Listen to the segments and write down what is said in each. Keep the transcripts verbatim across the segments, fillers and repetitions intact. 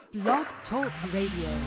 Blog Talk Radio.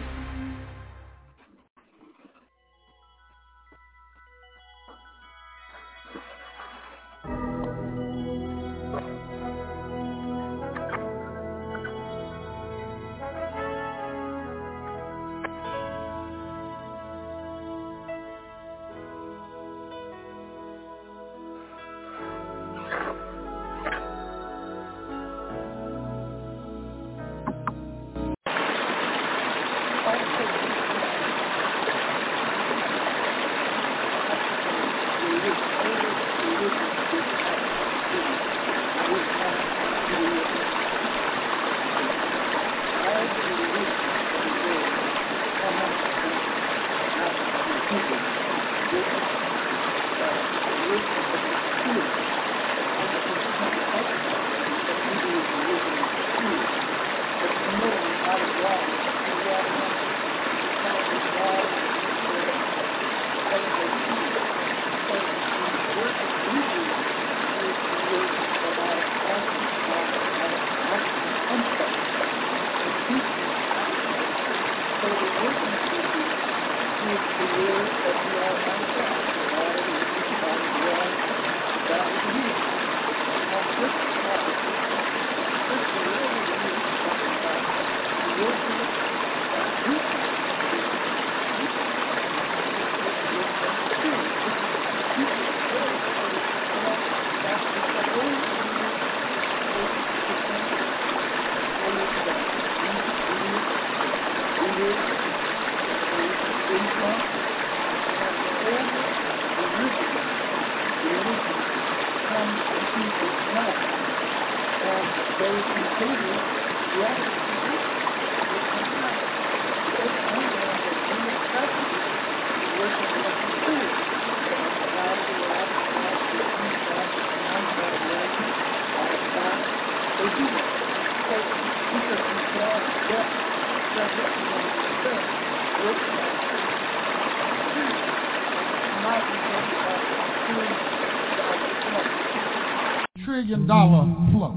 Trillion dollar flow.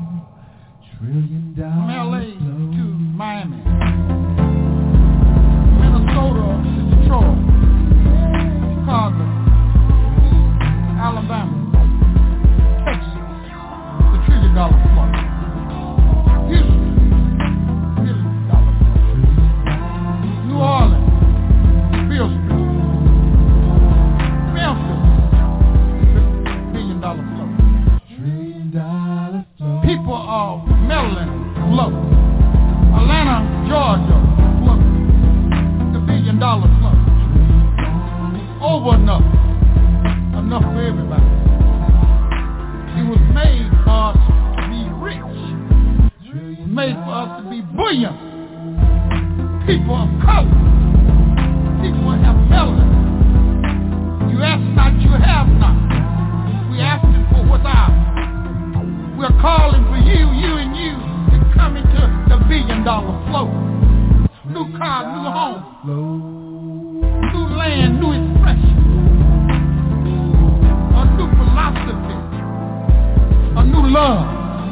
Trillion dollar from L A to Miami, Minnesota to Detroit, Chicago, Alabama, Texas, the trillion dollar flow. Houston, trillion dollar flow. New Orleans, Beale Street, Memphis, billion dollar flow. People of Maryland, flow. Atlanta, Georgia, flow. The billion dollar flow. Over enough. Enough for everybody. It was made for us to be rich. It was made for us to be buoyant. People of color. People have melanin. You ask not, you have not. We asking for what's ours. We're calling for you, you and you to come into the billion dollar flow. New car, new home, new land, new expression, a new philosophy, a new love,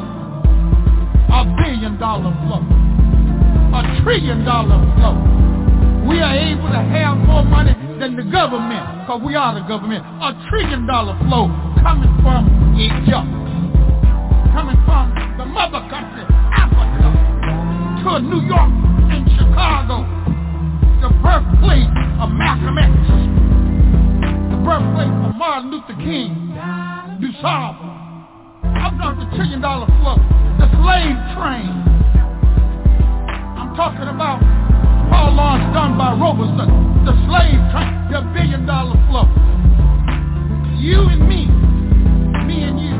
a billion dollar flow, a trillion dollar flow. We are able to have more money than the government, because we are the government. A trillion dollar flow coming from Egypt, coming from the mother country, Africa, to New York and Chicago, the birthplace of Malcolm X, the birthplace of Martin Luther King, DuSable. I'm talking the trillion dollar flow, the slave train. I'm talking about Paul Laurence Dunbar Robertson, the slave train, the billion dollar flow. You and me, me and you.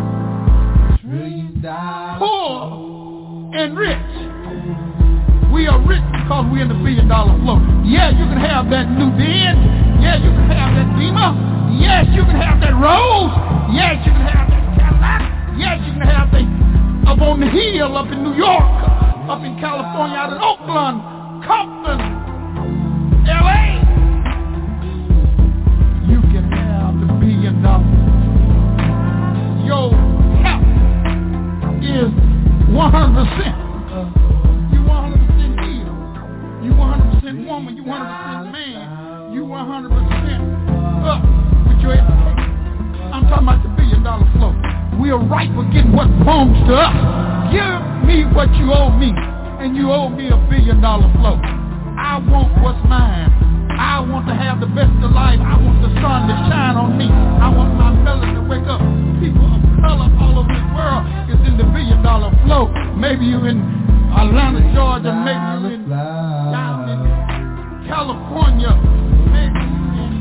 Poor and rich. We are rich because we're in the billion dollar flow. Yeah, you can have that new Benz. Yeah, you can have that Beamer. Yes, you can have that Rolls. Yes, you can have that Cadillac. Yes, you can have that up on the hill, up in New York, up in California, out in Oakland, Compton, L A. You can have the billion dollars. Your health is one hundred percent. You one hundred percent healed. percent woman, you one hundred percent man, you one hundred percent up with your education. I'm talking about the billion dollar flow. We are right for getting what belongs to us. Give me what you owe me, and you owe me a billion dollar flow. I want what's mine. I want to have the best of life. I want the sun to shine on me. I want my melon to wake up. People of color all over the world is in the billion dollar flow. Maybe you in Atlanta, Georgia. Maybe you in down in California. Maybe you in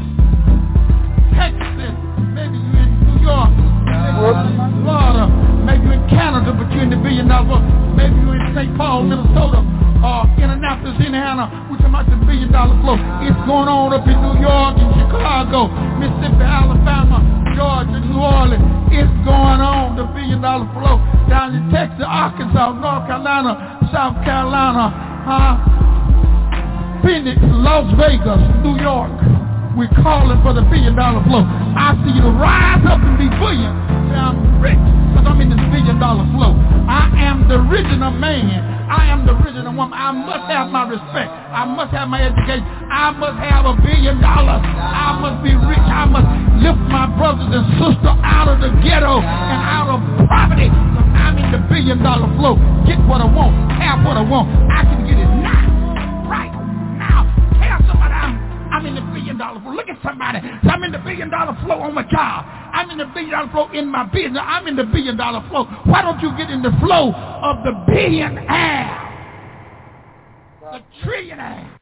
Texas. Maybe you in New York. Maybe you in Florida. Maybe you in Canada, but you're in the billion dollar flow. Maybe you in Saint Paul, Minnesota. Uh, Indianapolis, Indiana, we're talking about the billion dollar flow. It's going on up in New York and Chicago, Mississippi, Alabama, Georgia, New Orleans. It's going on, the billion dollar flow. Down in Texas, Arkansas, North Carolina, South Carolina, huh? Phoenix, Las Vegas, New York. We're calling for the billion dollar flow. I see you rise up and be billion. I'm rich because I'm in this billion dollar flow. I am the original man. I am the original woman. I must have my respect. I must have my education. I must have a billion dollars. I must be rich. I must lift my brothers and sisters out of the ghetto and out of poverty. Because I'm in the billion dollar flow. Get what I want. Have what I want. I can get it now. Right now. Tell somebody I'm I'm in the billion dollar flow. Look at somebody. I'm in the billion dollar flow on my job. I'm in the billion dollar flow in my business. I'm in the billion dollar flow. Why don't you get in the flow of the billionaire? The trillionaire.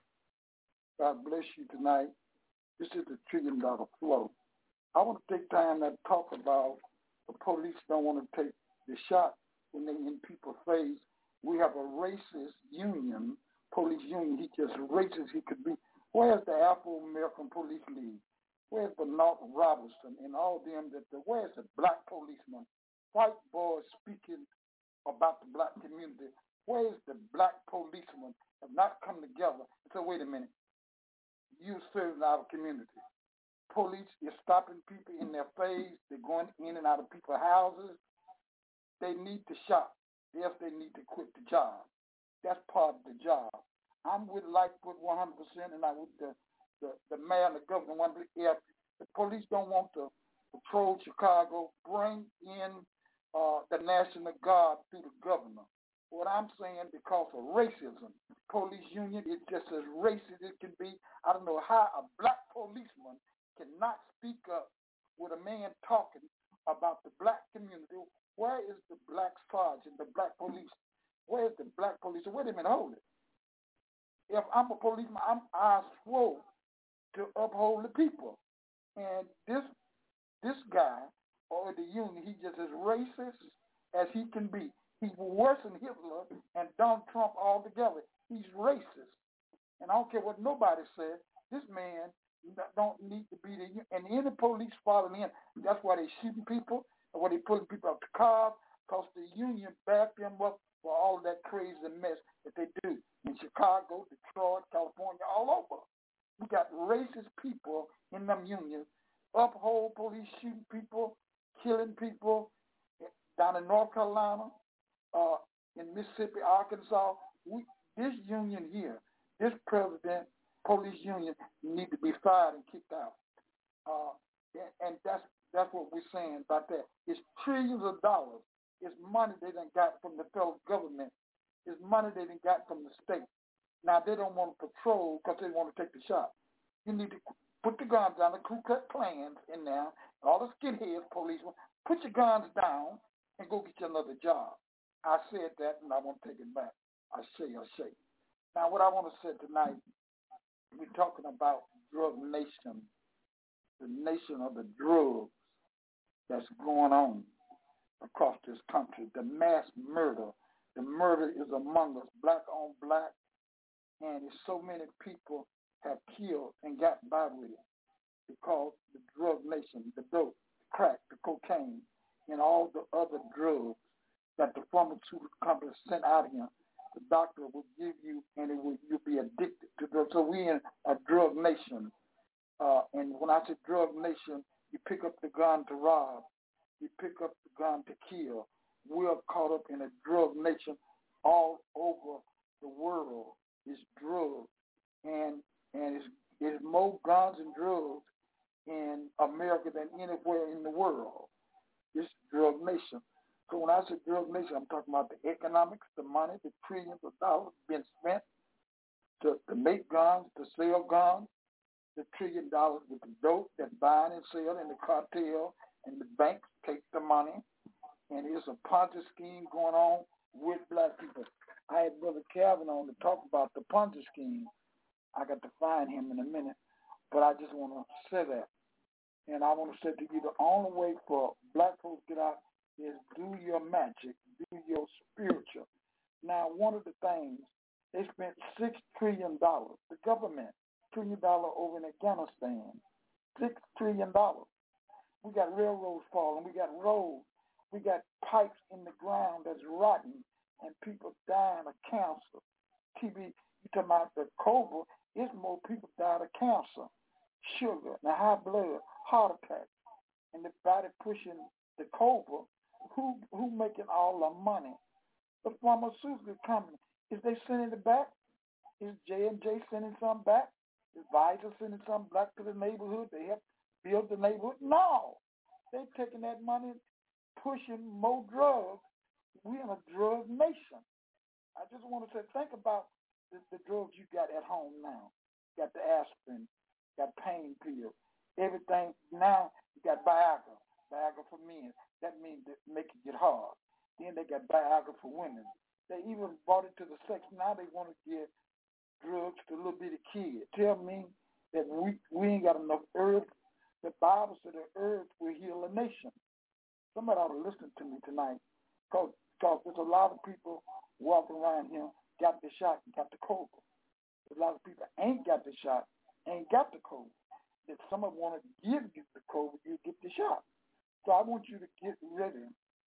God bless you tonight. This is the trillion dollar flow. I want to take time to talk about the police don't want to take the shot when they in people's face. We have a racist union, police union. He just racist he could be. Where's the Afro-American Police League? Where's the North Robertson and all them? That the, where's the black policeman? White boys speaking about the black community. Where's the black policeman have not come together and say, wait a minute, you serving our community. Police is stopping people in their face. They're going in and out of people's houses. They need to shop. Yes, they need to quit the job. That's part of the job. I'm with Lightfoot one hundred percent, and I'm with the, the, the mayor and the governor. one hundred percent. If the police don't want to patrol Chicago, bring in uh, the National Guard through the governor. What I'm saying, because of racism, police union is just as racist as it can be. I don't know how a black policeman cannot speak up with a man talking about the black community. Where is the black sergeant, the black police? Where is the black police? Wait a minute, hold it. If I'm a policeman, I'm, I swore to uphold the people. And this this guy, or the union, he's just as racist as he can be. He's worse than Hitler and Donald Trump all together. He's racist. And I don't care what nobody says, this man don't need to be there. And any police following him, that's why they shooting people, or why they pulling people up to cars, because the union backed them up for all of that crazy mess that they do in Chicago, Detroit, California, all over. We got racist people in them unions, uphold police shooting people, killing people down in North Carolina, uh, in Mississippi, Arkansas. We, this union here, this president, police union, need to be fired and kicked out. Uh, and, and that's that's what we're saying about that. It's trillions of dollars. It's money they done got from the federal government. It's money they done got from the state. Now, they don't want to patrol because they want to take the shot. You need to put the guns down, the Ku Klux Klans in there, all the skinheads, policemen. Put your guns down and go get you another job. I said that, and I won't take it back. I say, I say. Now, what I want to say tonight, we're talking about drug nation, the nation of the drugs that's going on across this country, the mass murder. The murder is among us, black on black, and so many people have killed and got by with it because the drug nation, the dope, the crack, the cocaine, and all the other drugs that the pharmaceutical companies sent out here, the doctor will give you, and it will, you'll be addicted to drugs. So we're in a drug nation, uh, and when I say drug nation, you pick up the gun to rob, you pick up the gun to kill. We're caught up in a drug nation all over the world. It's drugs. And America than anywhere in the world. It's drug nation. So when I say drug nation, I'm talking about the economics, the money, the trillions of dollars being spent to, to make guns, to sell guns, the trillion dollars with the dope that buying and sell in the cartel, and the banks take the money, and it's a Ponzi scheme going on with black people. I had Brother Calvin on to talk about the Ponzi scheme. I got to find him in a minute, but I just want to say that. And I want to say to you, the only way for black folks to get out is do your magic, do your spiritual. Now, one of the things, they spent six trillion dollars, the government, trillion dollars over in Afghanistan, six trillion dollars. We got railroads falling, we got roads, we got pipes in the ground that's rotten, and people dying of cancer. T B, you talking about the COVID, it's more people died of cancer, sugar, the high blood, heart attack, and the body pushing the COVID. Who who making all the money? The pharmaceutical company. Is they sending it back? Is J and J sending something back? Is Pfizer sending something back to the neighborhood? They help build the neighborhood? No. They're taking that money, pushing more drugs. We're in a drug nation. I just want to say, think about the, the drugs you got at home now. You got the aspirin, you got pain pills, everything. Now you got Viagra, Viagra for men. That means that make it get hard. Then they got Viagra for women. They even brought it to the sex. Now they want to give drugs to little bitty kids. Tell me that we, we ain't got enough herbs. The Bible said that herbs will heal a nation. Somebody ought to listen to me tonight, because there's a lot of people walking around here, got the shot and got the COVID. There's a lot of people ain't got the shot, ain't got the COVID. If someone want to give you the COVID, you get the shot. So I want you to get ready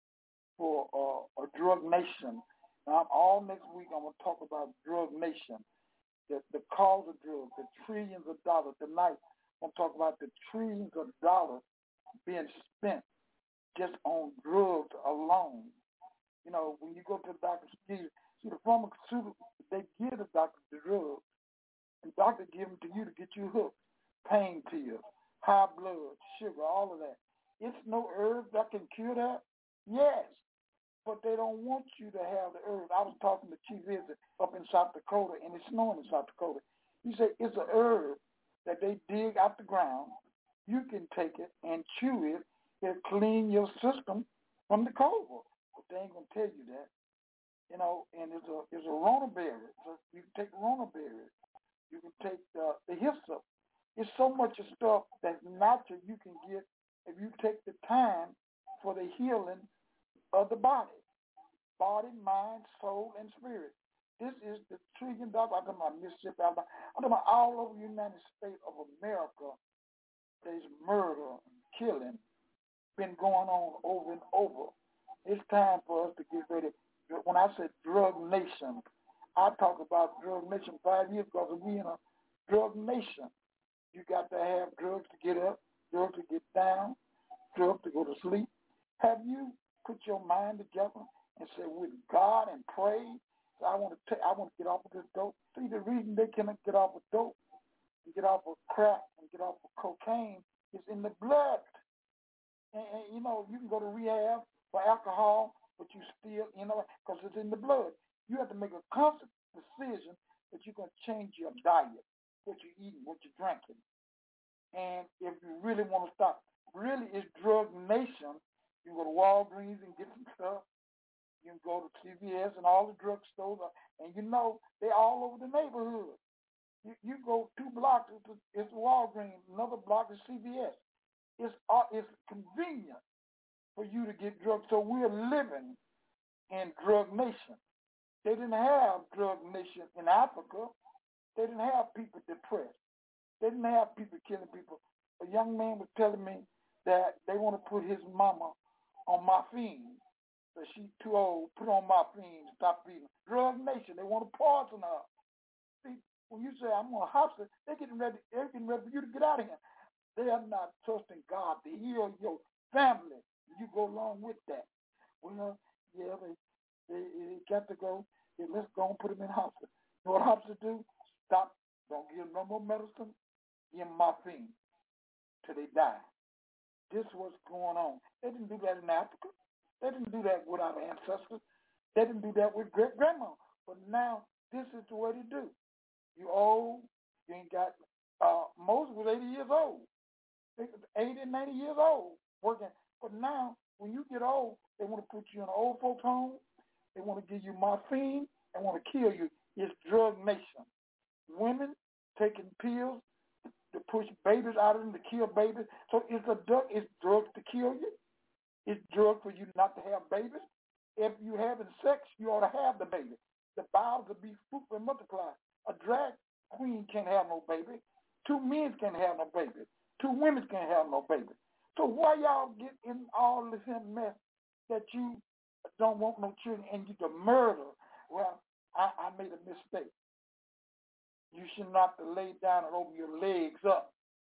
for uh, a drug nation. Now, all next week I'm going to talk about drug nation, the, the cause of drugs, the trillions of dollars. Tonight I'm going to talk about the trillions of dollars being spent just on drugs alone. You know, when you go to the doctor, see, see the pharmaceutical, they give the doctor the drugs, and the doctor give them to you to get you hooked. Pain pills, high blood, sugar, all of that. It's no herb that can cure that? Yes, but they don't want you to have the herb. I was talking to Chief Visit up in South Dakota, and it's snowing in South Dakota. He said it's a herb that they dig out the ground. You can take it and chew it. It'll clean your system from the COVID. But they ain't going to tell you that. You know, and it's a it's a Rona berry. So you can take Rona berry. You can take the, the hyssop. It's so much of stuff that's natural you can get if you take the time for the healing of the body. Body, mind, soul, and spirit. This is the trillion dollars. I'm talking about Mississippi, Alabama. I'm talking about all over the United States of America. There's murder, killing, been going on over and over. It's time for us to get ready. When I say drug nation, I talk about drug nation five years ago because we in a drug nation. You got to have drugs to get up, drugs to get down, drugs to go to sleep. Have you put your mind together and say with God and pray? So I want to take, I want to get off of this dope. See, the reason they cannot get off of dope and get off of crack and get off of cocaine is in the blood. And, and you know, you can go to rehab for alcohol, but you still, you know, because it's in the blood. You have to make a conscious decision that you're going to change your diet, what you're eating, what you're drinking. And if you really want to stop, really it's drug nation. You can go to Walgreens and get some stuff. You can go to C V S and all the drugstores, and you know they're all over the neighborhood. You, you go two blocks, it's, it's Walgreens, another block is C V S. It's uh, it's convenient for you to get drugs. So we're living in drug nation. They didn't have drug nation in Africa. They didn't have people depressed. They didn't have people killing people. A young man was telling me that they want to put his mama on morphine. So she's too old, put on morphine, stop feeding. Drug nation, they want to poison her. See, when you say I'm on a hospital, they're getting ready, they're getting ready for you to get out of here. They are not trusting God to heal your family. You go along with that. Well, yeah, they, they, they got to go. Yeah, let's go and put them in hospital. You know what hospital do? Stop. Don't give them no more medicine. Give them morphine till they die. this is what's going on. They didn't do that in Africa. They didn't do that with our ancestors. They didn't do that with great grandma. But now this is the way to do. You old, you ain't got. Uh, Moses was eighty years old, eighty and ninety years old working. But now when you get old, they want to put you in an old folks home. They want to give you morphine and want to kill you. It's drug nation. Women taking pills to push babies out of them, to kill babies. So it's a drug. It's drugs to kill you. It's drugs for you not to have babies. If you having sex, you ought to have the baby. The bowels will be fruitful and multiply. A drag queen can't have no baby. Two men can't have no baby. Two women can't have no baby. So why y'all get in all this mess that you don't want no children and you can murder? Well, I, I made a mistake. You should not lay down and open your legs up.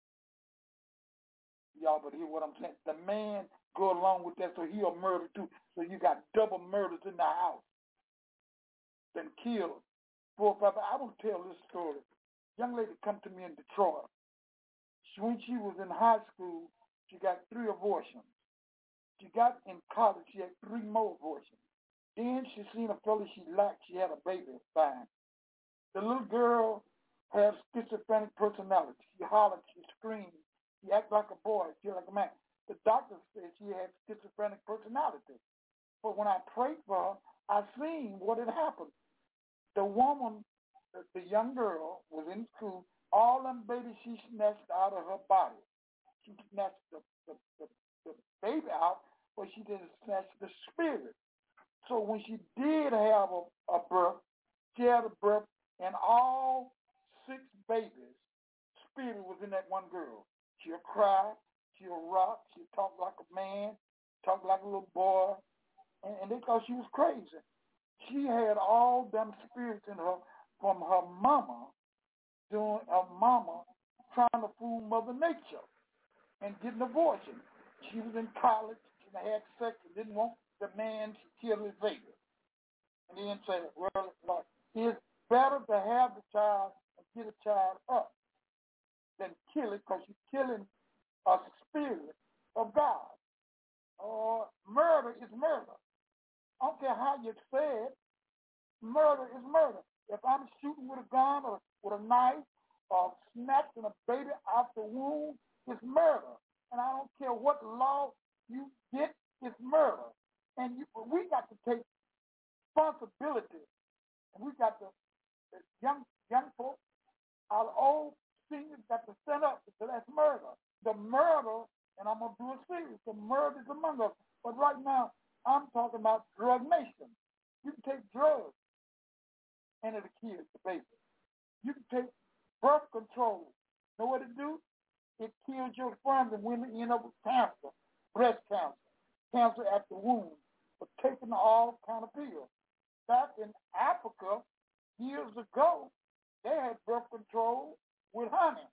Y'all but hear what I'm saying. The man go along with that, so he'll murder too. So you got double murders in the house. Then killed four or five. I want to tell this story. Young lady come to me in Detroit. She, when she was in high school, she got three abortions. She got in college, she had three more abortions. Then she seen a fellow she liked, she had a baby, fine. The little girl had schizophrenic personality. She hollered, she screamed. She acted like a boy, she like a man. The doctor said she had schizophrenic personality. But when I prayed for her, I seen what had happened. The woman, the, the young girl, was in school. All them babies she snatched out of her body. She snatched the, the, the, the baby out, but she didn't snatch the spirit. So when she did have a, a birth, she had a birth, and all six babies, spirit was in that one girl. She'll cry, she'll rock, she'll talk like a man, talk like a little boy, and, and they thought she was crazy. She had all them spirits in her from her mama, doing her mama trying to fool Mother Nature and get an abortion. She was in college, she had sex, and didn't want the man to kill his baby. And then said, well, Lord, it's better to have the child and get a child up than kill it, because you're killing a spirit of God. Or uh, murder is murder. I don't care how you say it, murder is murder. If I'm shooting with a gun or with a knife or snatching a baby out the womb, it's murder. And I don't care what law you get, it's murder. And you, we got to take responsibility. And we got to, the young young folks, our old seniors got to stand up because that's murder. The murder, and I'm going to do it serious, the murder is among us. But right now, I'm talking about drug nation. You can take drugs and it'll kill the baby. You can take birth control. Know what it do? It kills your sperm, and women end up with cancer, breast cancer, cancer at the womb, for taking all kind of pills. Back in Africa, years ago, they had birth control with honey.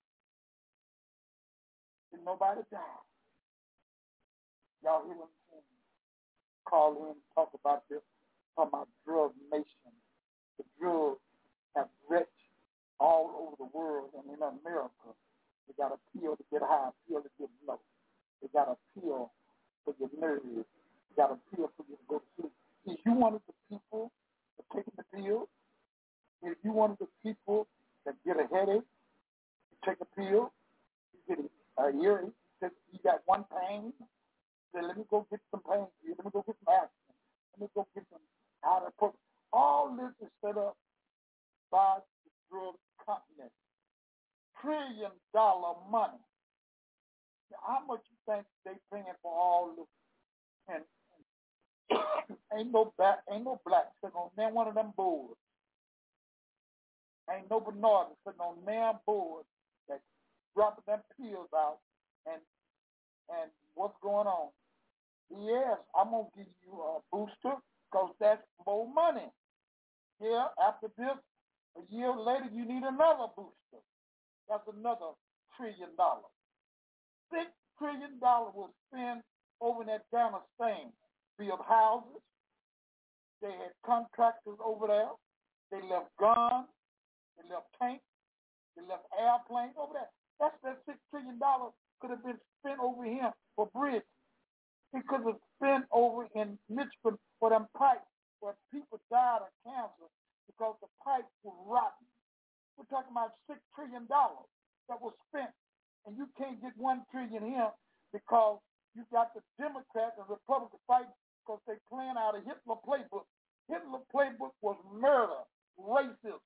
And nobody died. Y'all hear what I'm saying? Call in and talk about this, talk about drug nation. The drugs have rich all over the world, and in America, they got a pill to get high, a pill to get low. They got a pill for your nerves. They got a pill for you to go to sleep. If you one of the people that taking the pill, if you one of the people that get a headache, you take a pill, you get a earache, you got one pain, say, let me go get some pain for you, let me go get some aspirin, let me go get some ibuprofen. All this is set up by the drug company. Trillion dollar money. Now, how much you think they paying for all this? And, and ain't no black, ain't no black sitting on damn one of them boards. Ain't no Bernard sitting on damn boards that dropping them pills out. And and what's going on? Yes, I'm gonna give you a booster because that's more money. Yeah, after this, a year later, you need another booster. That's another trillion dollars. Six trillion dollars was spent over in that damn thing. Build houses. They had contractors over there. They left guns. They left tanks. They left airplanes over there. That's that six trillion dollars could have been spent over here for bridges. It could have been over in Michigan for them pipes where people died of cancer because the pipes were rotten. We're talking about six trillion dollars that was spent, and you can't get one trillion here because you got the Democrats and Republicans fighting because they playing out a Hitler playbook. Hitler playbook was murder, racism.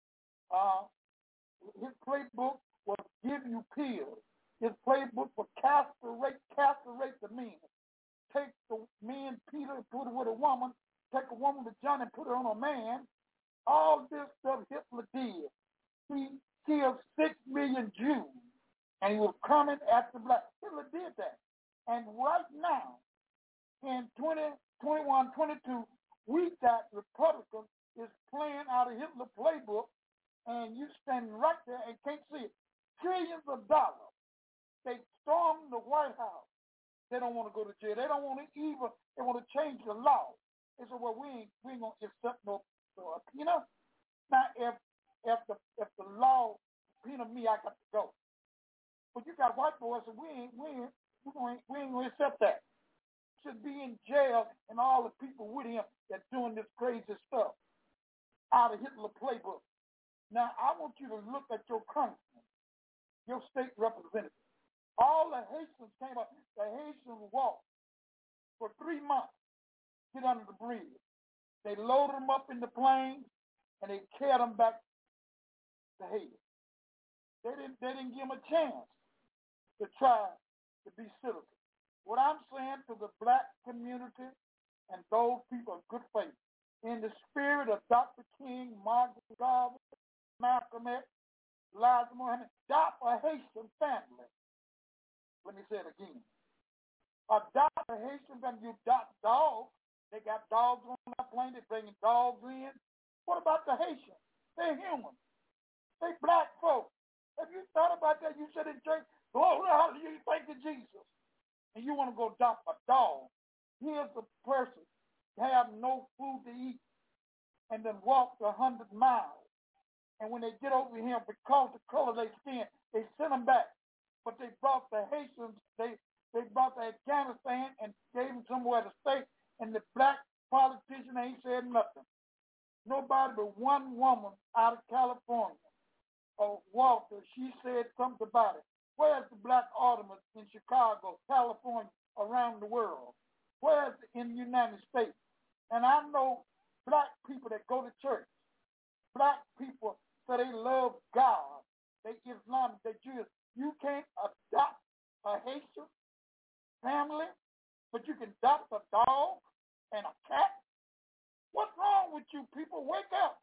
Uh, his playbook was give you pills. His playbook was castrate, castrate the men. Take the man Peter and put it with a woman. Take a woman with John and put it on a man. All this stuff Hitler did. He killed six million Jews, and he was coming after black. Hitler did that. And right now, in twenty twenty-one, twenty-two, we got Republicans is playing out a Hitler playbook, and you standing right there and can't see it. Trillions of dollars. They stormed the White House. They don't want to go to jail. They don't want to even, they want to change the law. They said, well, we ain't, we ain't going to accept no, uh, you know. Now, if if the if the law subpoena me, I got to go. But you got white boys, so we ain't, we ain't, we ain't, we ain't going to accept that. Should be in jail, and all the people with him that doing this crazy stuff out of Hitler playbook. Now, I want you to look at your congressman, your state representative. All the Haitians came up. The Haitians walked for three months, get under the bridge. They loaded them up in the planes, and they carried them back to Haiti. They didn't, they didn't give them a chance to try to be citizens. What I'm saying to the black community and those people of good faith, in the spirit of Doctor King, Margaret Garvey, Malcolm X, Elijah Muhammad, adopt a Haitian family. Let me say it again. Adopt a Haitian family. You adopt dogs. They got dogs on that plane. They're bringing dogs in. What about the Haitians? They're human. They black folks. Have you thought about that? You said in church, glory, hallelujah, thank you, Jesus. And you want to go adopt a dog. Here's a person have no food to eat and then walk a hundred miles. And when they get over here, because the color of their skin, they send them back. But they brought the Haitians, they, they brought the Afghanistan and gave them somewhere to stay, and the black politician ain't said nothing. Nobody but one woman out of California, uh, Walter, she said something about it. Where's the black aldermen in Chicago, California, around the world? Where's it in the United States? And I know black people that go to church, black people say they love God, they Islamic, they Jewish. You can't adopt a Haitian family, but you can adopt a dog and a cat? What's wrong with you people? Wake up.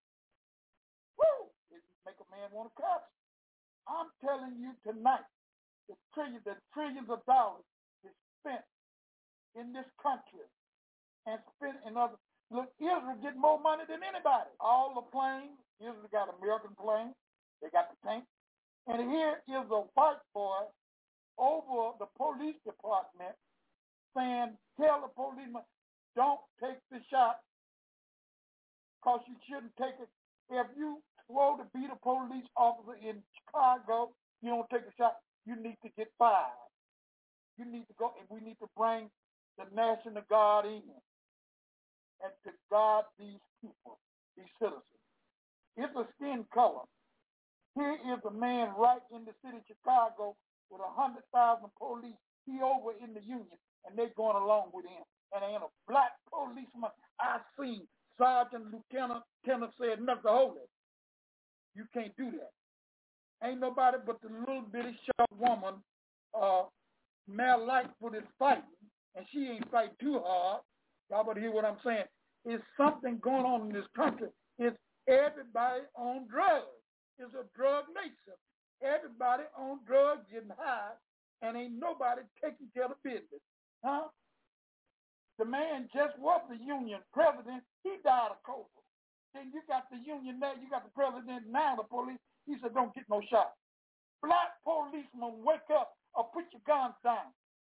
Woo! It make a man want to cuss. I'm telling you tonight, the trillions, the trillions of dollars is spent in this country and spent in other. Look, Israel get more money than anybody. All the planes, Israel got American planes. They got the tanks. And here is a white boy over the police department saying, tell the policeman, don't take the shot because you shouldn't take it. If you swore to be the police officer in Chicago, you don't take a shot, you need to get fired. You need to go, and we need to bring the National Guard in and to guard these people, these citizens. It's a skin color. Here is a man right in the city of Chicago with one hundred thousand police. He over in the Union, and they're going along with him. And ain't a black policeman I seen, Sergeant, Lieutenant, Lieutenant said, nothing holy. You can't do that. Ain't nobody but the little bitty short woman, uh, Mel Lightfoot is fighting, and she ain't fighting too hard. Y'all better hear what I'm saying. There's something going on in this country. It's everybody on drugs. It's a drug nation. Everybody on drugs getting high, and ain't nobody taking care of business. Huh? The man just was the union president. He died of COVID. Then you got the union there. You got the president now, the police. He said, don't get no shot. Black policemen, wake up or put your guns down.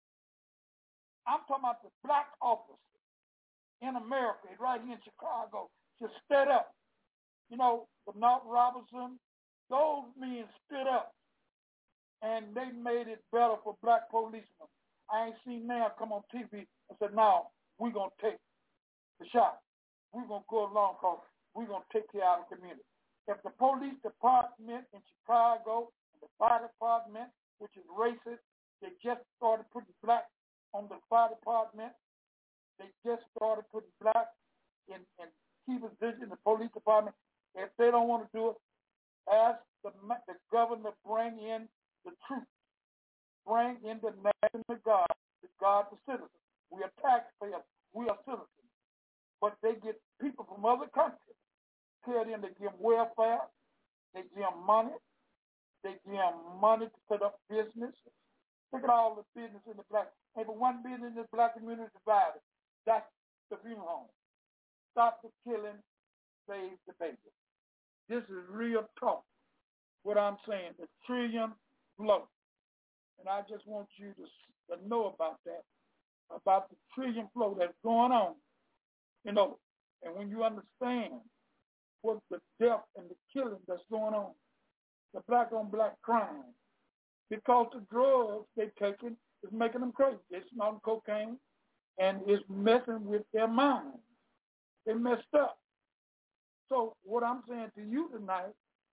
I'm talking about the black officers in America, right here in Chicago, just stood up. You know, Bernard Robinson, those men stood up and they made it better for black policemen. I ain't seen now come on T V and said, no, we're going to take the shot. We're going to go along because we're going to take care of the community. If the police department in Chicago, and the fire department, which is racist, they just started putting black on the fire department. They just started putting black in, in key positions in the police department. If they don't want to do it, ask the, the governor to bring in the troops, bring in the National Guard, the Guard for citizens. We are taxpayers. We are citizens. But they get people from other countries killed in. They give them welfare. They give them money. They give them money to set up business. Look at all the business in the black. Hey, but one business in the black community divided. That's the funeral home. Stop the killing, save the baby. This is real talk. What I'm saying, the trillion flow. And I just want you to, to know about that, about the trillion flow that's going on. You know, and when you understand what the death and the killing that's going on, the black on black crime, because the drugs they taking is making them crazy. They're snorting cocaine and it's messing with their minds. They messed up. So what I'm saying to you tonight,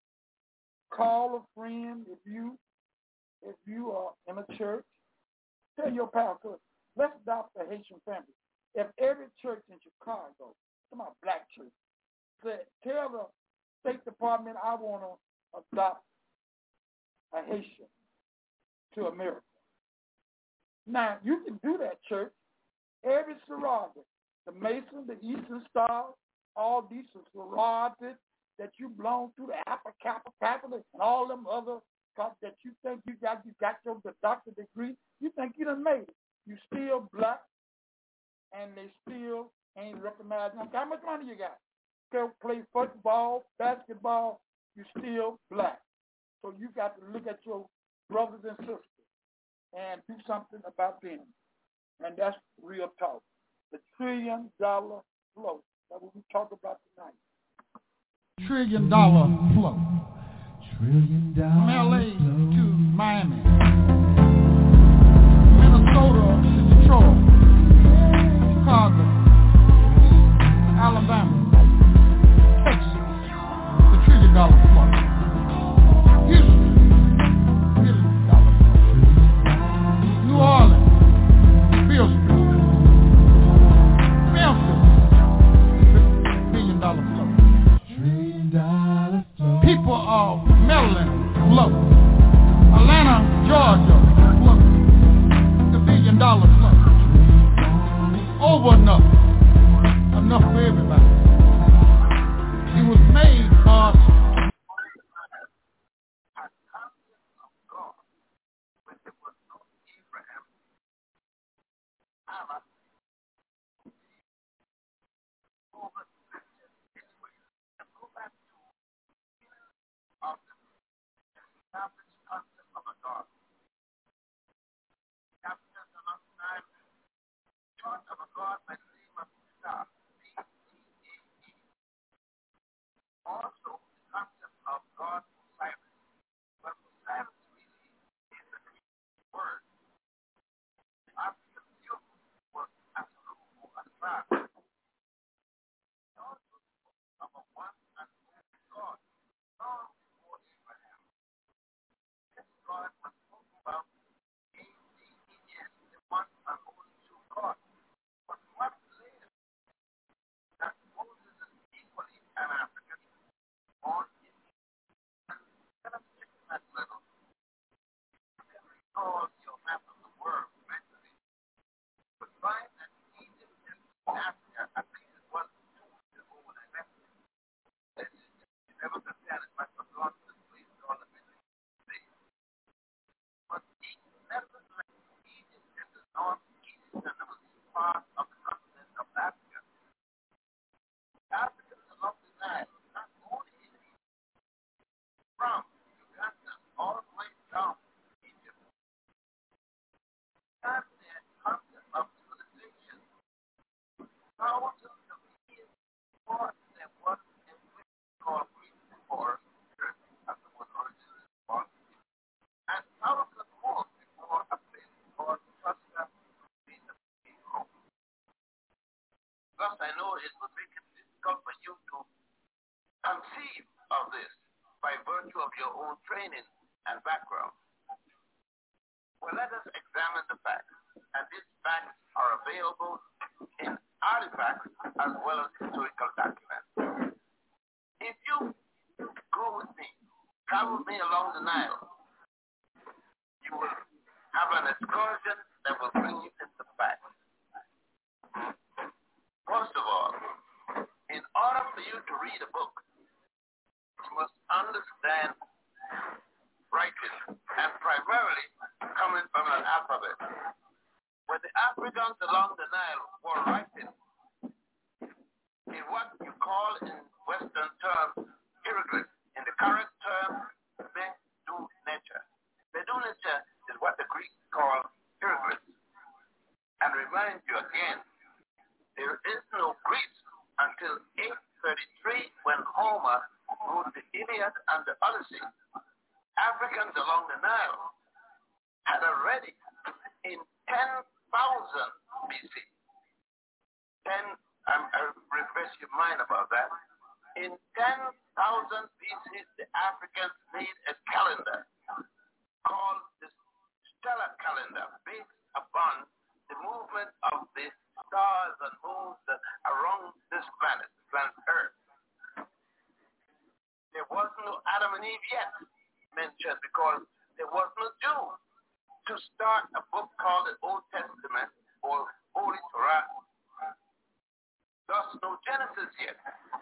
call a friend if you if you are in a church. Tell your pastor, let's adopt a Haitian family. If every church in Chicago, come on, black church, said, tell the State Department I want to adopt a Haitian to America. Now, you can do that, church. Every sorority, the Mason, the Eastern Star, all these sororities that you belong to, the Alpha Kappa Kappa, and all them other that you think you got, you got your doctorate degree, you think you done made it. You still black, and they still ain't recognized. Now, how much money you got? Still play football, basketball, you still black. So you got to look at your brothers and sisters and do something about them. And that's real talk. The trillion dollar flow. That's what we talk about tonight. Trillion dollar flow. Trillion dollar From L A flow. to Miami, Minnesota to Detroit, Chicago, Alabama, Texas, the trillion dollar flow. Houston, trillion dollar flow. New Orleans, Beale Street, Memphis, billion dollar flow. Trillion dollar flow. People of Maryland flow. Atlanta, Georgia flow. The billion dollar flow. Over enough. Enough for everybody. It was made for us. And of this by virtue of your own training and background? Well, let us examine the facts, and these facts are available in artifacts as well as historical documents. If you go with me, travel with me along the Nile, you will have an excursion that will bring you into facts. First of all, in order for you to read a book, you must understand writing, and primarily coming from an alphabet. When the Africans along the Nile were writing in what you call in Western terms hieroglyphs, in the correct term, Medu Neter. Medu Neter is what the Greeks call hieroglyphs. And remind you again, there is no Greece until eight thirty-three when Homer wrote the Iliad and the Odyssey. Africans along the Nile had already in ten thousand B C. ten, um, I refresh your mind about that. In ten thousand B C, the Africans made a calendar called the stellar calendar, based upon the movement of the stars and moons around this planet, planet Earth. There was no Adam and Eve yet mentioned because there was no Jew to start a book called the Old Testament or Holy Torah. Thus, no Genesis yet.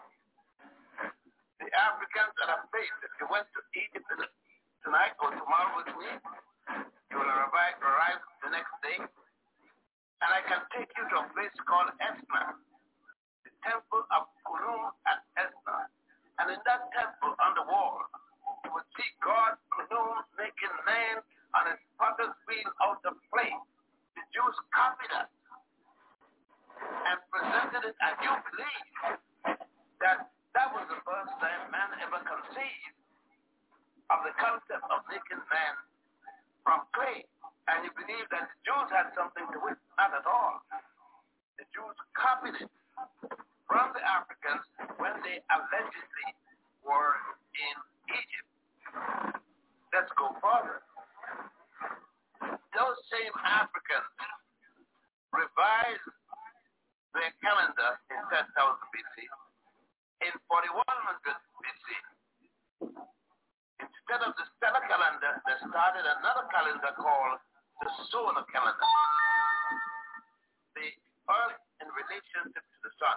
The Africans that have faith, if you went to Egypt tonight or tomorrow with me, you will arrive, arrive the next day. And I can take you to a place called Esna, the temple of Khnum at Esna. And in that temple on the wall, you would see God, Khnum, making man on his potter's wheel out of clay. The Jews copied that and presented it, and you believe that that was the first time man ever conceived of the concept of making man from clay. And you believe that the Jews had something to it. Not at all. The Jews copied it from the Africans when they allegedly were in Egypt. Let's go further. Those same Africans revised their calendar in ten thousand B C. In forty-one hundred B C, instead of the stellar calendar, they started another calendar called the solar calendar. The Earth in relationship to the sun.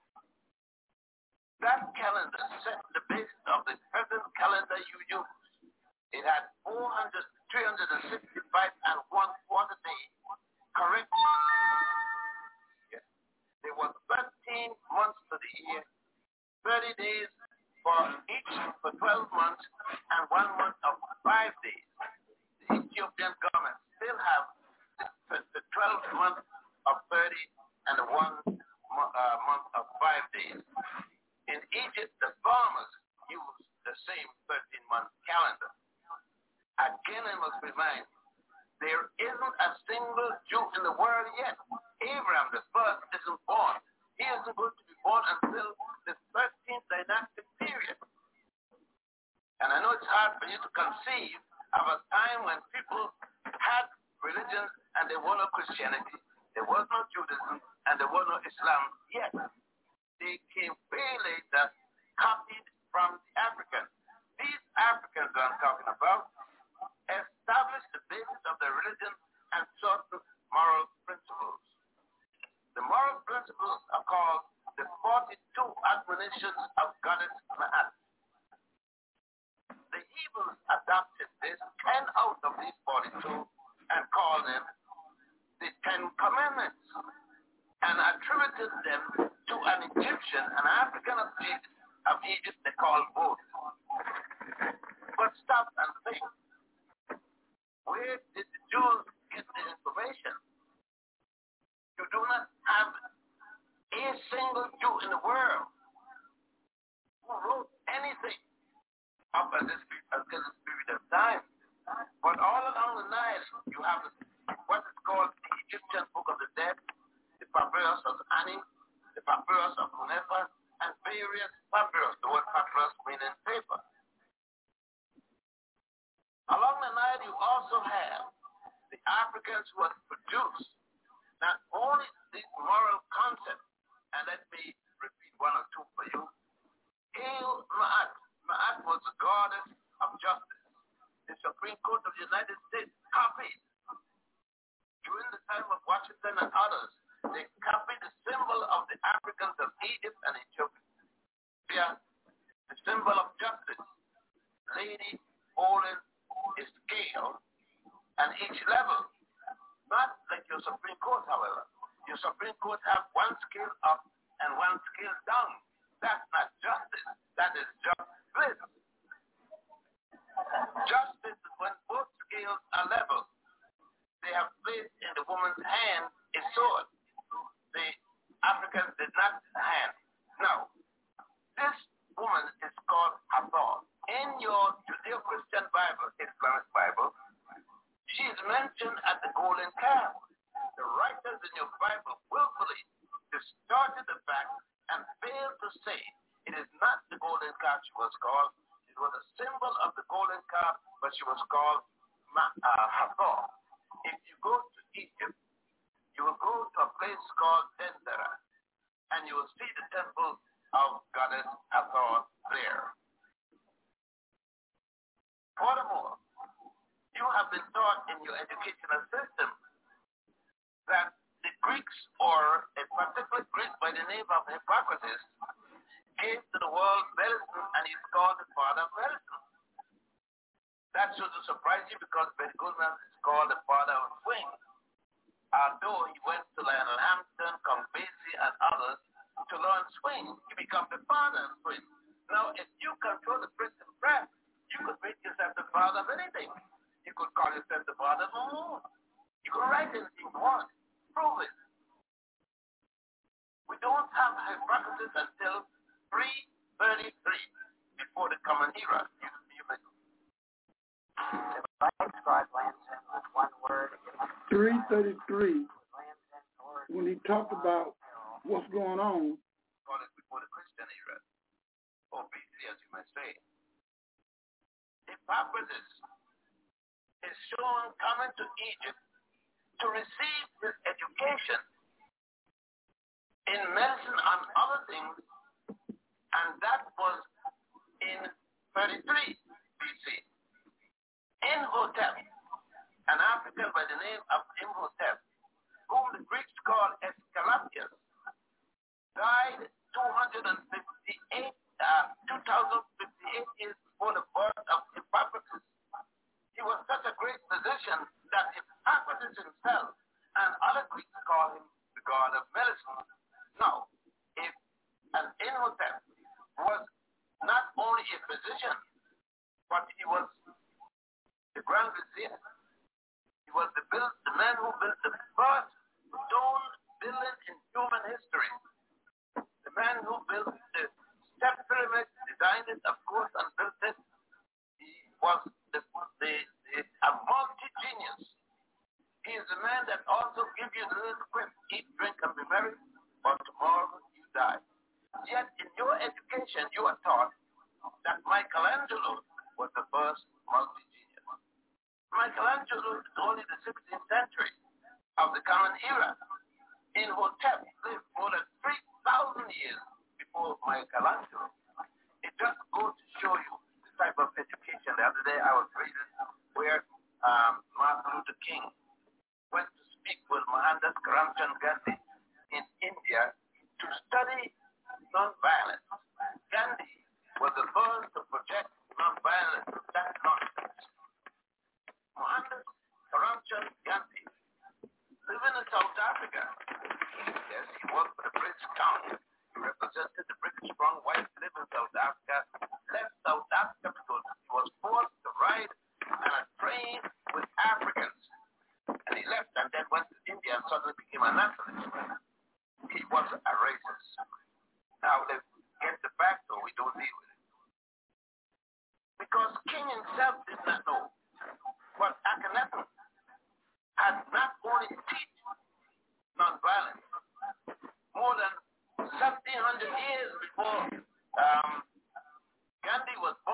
That calendar set the basis of the present calendar you use. It had four hundred, three hundred sixty-five and one quarter days. Correct? Yes. There were thirteen months to the year, thirty days for each for twelve months, and one month of five days. The Ethiopian government still have the, the twelve months of thirty and the one uh, month of five days. In Egypt, the farmers use the same thirteen-month calendar. Again, I must remind, there isn't a single Jew in the world yet. Abraham the first isn't born. He isn't going to be born until the thirteenth dynastic period. And I know it's hard for you to conceive of a time when people had religions and there was no Christianity, there was no Judaism, and there was no Islam yet. They came way later, copied from the Africans. These Africans that I'm talking about established the basis of their religion and certain moral principles. The moral principles are called the forty-two admonitions of Goddess Ma'at. The Hebrews adopted this, ten out of these forty-two, and called them the Ten Commandments, and attributed them to an Egyptian, an African of Egypt, of Egypt they called Moses. But stop and think. Where did the Jews get the information? You do not have a single Jew in the world who wrote anything up at this, until this period of time. But all along the Nile, you have what is called the Egyptian Book of the Dead, the Papyrus of Ani, the Papyrus of Hunefa, and various papyrus. The word papyrus meaning paper. Along the Nile, you also have the Africans who had produced not only the moral concept, and let me repeat one or two for you. Hail Ma'at. Ma'at was the goddess of justice. The Supreme Court of the United States copied, during the time of Washington and others, they copied the symbol of the Africans of Egypt and Ethiopia, the symbol of justice, lady holding a scale, and each level, not like your Supreme Court, however. Your Supreme Court have one scale up and one scale down. That's not justice. That is just bliss. Justice is when both scales are level. They have placed in the woman's hand a sword. The Africans did not hand. Now, this woman is called Hathor. In your Judeo-Christian Bible, Islamic Bible, she is mentioned at the golden calf. The writers in your Bible willfully distorted the fact and failed to say it is not the golden calf she was called. It was a symbol of the golden calf, but she was called uh, Hathor. If you go to Egypt, you will go to a place called Dendera, and you will see the temple of Goddess Hathor there. Furthermore, you have been taught in your educational system that the Greeks, or a particular Greek by the name of Hippocrates, gave to the world medicine, and he's called the father of medicine. That shouldn't surprise you, because Ben Goodman is called the father of swing. Although he went to Lionel Hampton, Kong Basie, and others to learn swing, he became the father of swing. Now, if you control the printing press, you could make yourself the father of anything. You could call yourself the father of the moon. You could write anything you want. Prove it. We don't have Hippocrates until three thirty-three, before the Common Era. You, you may... If I describe Lamson with one word, three thirty-three, when he talked about what's going on, call it before the Christian era, or B C, as you may say. Hippocrates is shown coming to Egypt to receive his education in medicine and other things, and that was in thirty-three B C. Imhotep, an African by the name of Imhotep, whom the Greeks call Esculapius, died two hundred fifty-eight, uh, two thousand fifty-eight years before the birth of Hippocrates. He was such a great physician that Hippocrates himself and other Greeks call him the god of medicine. Now, if an Imhotep was not only a physician, but he was the Grand Vizier. He was the, build, the man who built the first stone building in human history. The man who built the step pyramid, designed it, of course, and built it. He was the, the, the, a multi-genius. He is the man that also gives you the little quip, eat, drink, and be merry, or tomorrow you die. Yet in your education, you are taught that Michelangelo was the first multi-genius. Michelangelo is only the sixteenth century of the Common Era. Imhotep lived more than three thousand years before Michelangelo. It just goes to show you the type of education. The other day I was reading where um, Martin Luther King went to speak with Mohandas Karamchand Gandhi in India to study nonviolence. Gandhi was the first to project nonviolence. That's nonsense. Mohandas Karamchand Gandhi, living in South Africa. Yes, he worked for the British Crown. He represented the British strong white to live in South Africa. Left South Africa because he was forced to ride on a train with Africans. And he left and then went to India and suddenly became a nationalist. He was a racist. Now, let's get the back so we don't deal with it. Because King himself did not know what Akhenaten had not only teach nonviolence more than seventeen hundred years before um, Gandhi was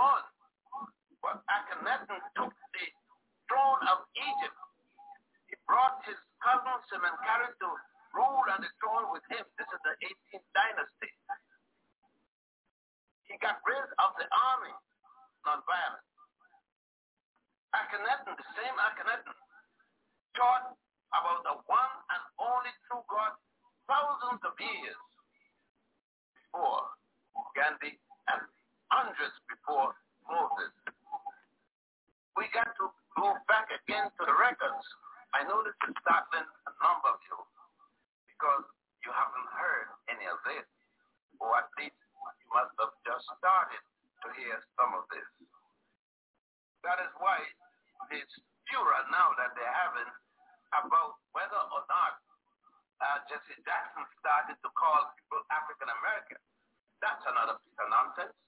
Akhenaten, the same Akhenaten, taught about the one and only true God thousands of years before Gandhi and hundreds before Moses. We got to go back again to the records. I know this is startling a number of you because you haven't heard any of this, or at least you must have just started to hear some of this. That is why this furor now that they're having about whether or not uh, Jesse Jackson started to call people African American. That's another piece of nonsense.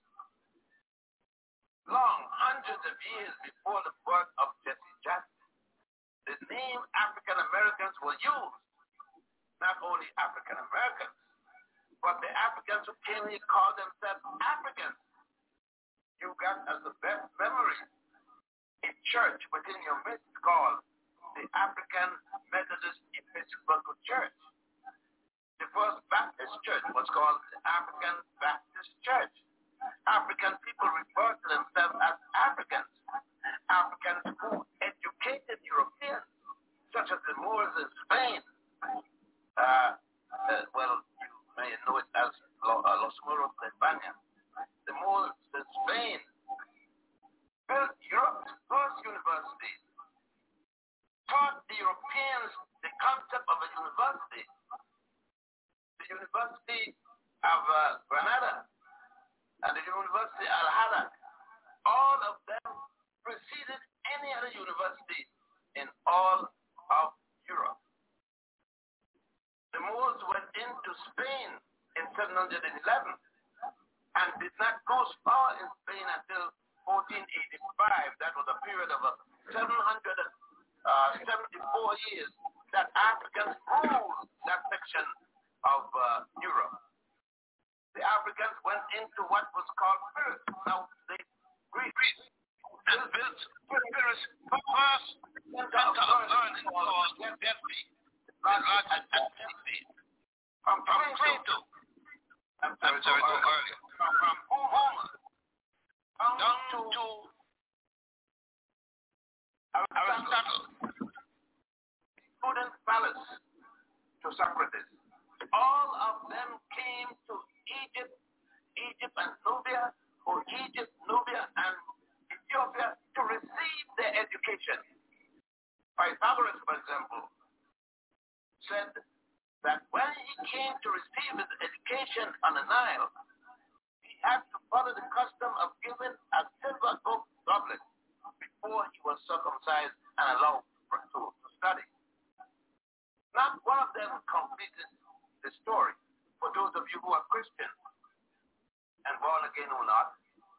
Long, hundreds of years before the birth of Jesse Jackson, the name African Americans were used. Not only African Americans, but the Africans who came here called themselves Africans. You got as the best memory a church within your midst called the African Methodist Episcopal Church. The first Baptist church was called the African Baptist Church. African people refer to themselves as Africans. Africans who educated Europeans, such as the Moors in Spain. Uh, uh, well, you may know it as Los Moros de España. The Moors in Spain built Europe's first university, taught the Europeans the concept of a university. The University of uh, Granada and the University of Al-Hada, all of them preceded any other university in all of Europe. The Moors went into Spain in seven hundred eleven and did not go far in Spain until fourteen eighty-five. That was a period of uh, seven hundred seventy-four years that Africans ruled that section of uh, Europe. The Africans went into what was called Pyrrhus. Now, the Greeks and built Pyrrhus first center of learning called Delphi. From Plato. I'm sorry, sorry, go earlier. From Homer down to Aristotle. Student Palace to Socrates. All of them came to Egypt, Egypt and Nubia, or Egypt, Nubia, and Ethiopia to receive their education. Pythagoras, for example, said that when he came to receive his education on the Nile, he had to follow the custom of giving a silver goblet before he was circumcised and allowed to, to study. Not one of them completed the story. For those of you who are Christian and born again or not,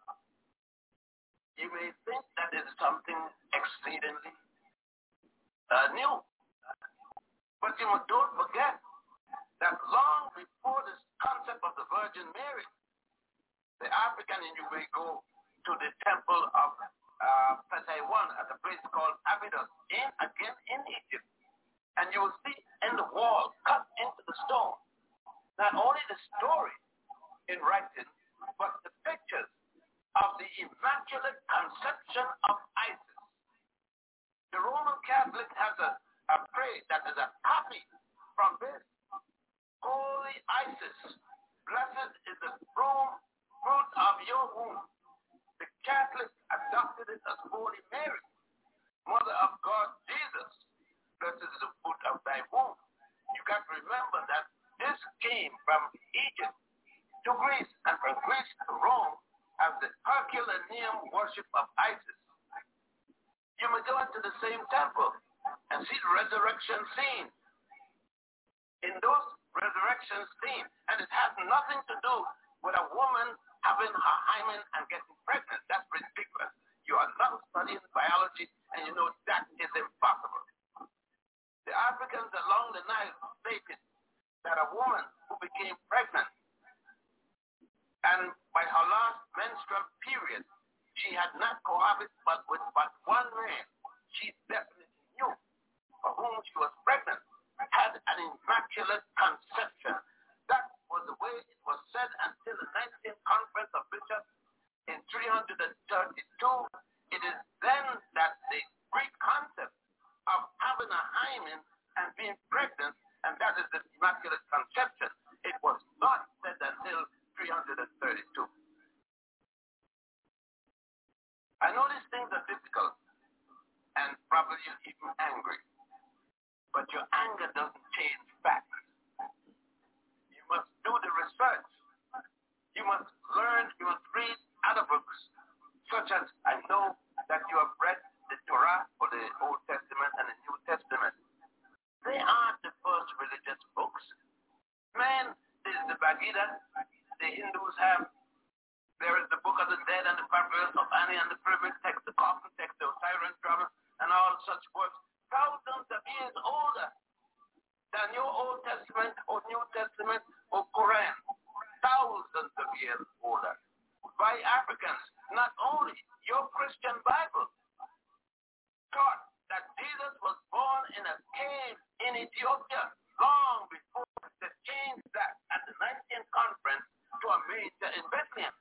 you may think that is something exceedingly uh, new. But you don't forget that long before this concept of the Virgin Mary, the African, and you may go to the temple of uh, Petaiwan at a place called Abydos, in, again in Egypt, and you will see in the wall, cut into the stone, not only the story in writing, but the pictures of the Immaculate Conception of Isis. The Roman Catholic has a, a prayer that is a copy from this. Holy Isis, blessed is the fruit of your womb. The Catholics adopted it as Holy Mary, Mother of God Jesus. Blessed is the fruit of thy womb. You got to remember that this came from Egypt to Greece, and from Greece to Rome as the Herculaneum worship of Isis. You may go into the same temple and see the resurrection scene. In those resurrection scenes, and it has nothing to do with a woman having her hymen and getting pregnant. That's ridiculous. You are not studying biology, and you know that is impossible. The Africans along the Nile stated that a woman who became pregnant and by her last menstrual period, she had not cohabited but with but one man. She definitely knew for whom she was pregnant, had an immaculate conception. That was the way it was said until the nineteenth Conference of Bishops in three hundred thirty-two. It is then that the Greek I know these things are difficult, and probably you're even angry. But your anger doesn't change facts. You must do the research. You must learn, you must read other books, such as I know that you have read the Torah or the Old Testament and the New Testament. They aren't the first religious books. Man, there's the Bhagavad Gita, the Hindus have. There is the Book of the Dead and the Papyrus of Ani and the Pyramid text, the Coffin text, the Osiris drama, and all such works. Thousands of years older than your Old Testament or New Testament or Quran. Thousands of years older. By Africans, not only your Christian Bible taught that Jesus was born in a cave in Ethiopia long before they changed that at the nineteenth conference to a major in Bethlehem.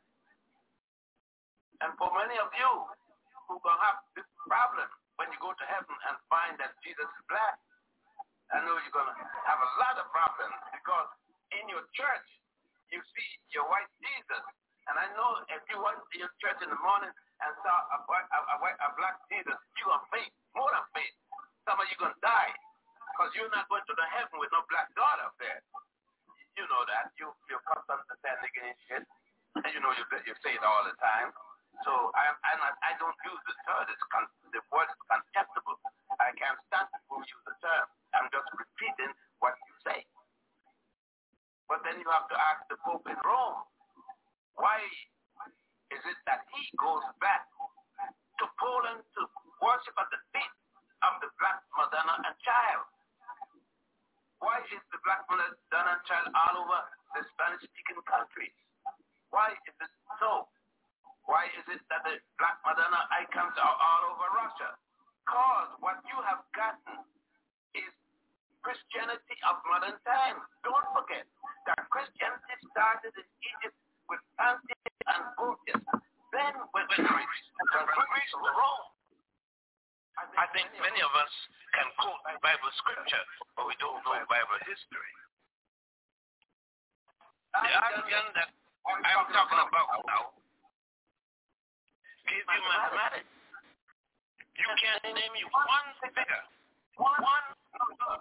And for many of you who are going to have this problem when you go to heaven and find that Jesus is black, I know you're going to have a lot of problems because in your church, you see your white Jesus. And I know if you went to your church in the morning and saw a, white, a, a, white, a black Jesus, you're going to faint, more than faint. Some of you going to die because you're not going to the heaven with no black God up there. You know that. You, you're accustomed to saying nigga and shit. And you know you, you say it all the time. So I, I'm not, I don't use the term. It's con, the word is contemptible. I can't stand people who use the term. I'm just repeating what you say. But then you have to ask the Pope in Rome, why is it that he goes back to Poland to worship at the feet of the Black Madonna and Child? Why is the Black Madonna and Child all over the Spanish-speaking countries? Why is it so? Why is it that the Black Madonna icons are all over Russia? Because what you have gotten is Christianity of modern times. Don't forget that Christianity started in Egypt with Pantheon and Photius. Then when Greece to Rome. I think many of us can quote Bible scripture, but we don't know Bible history. The argument that I'm talking about now give you mathematics. You can't name me one figure, one number.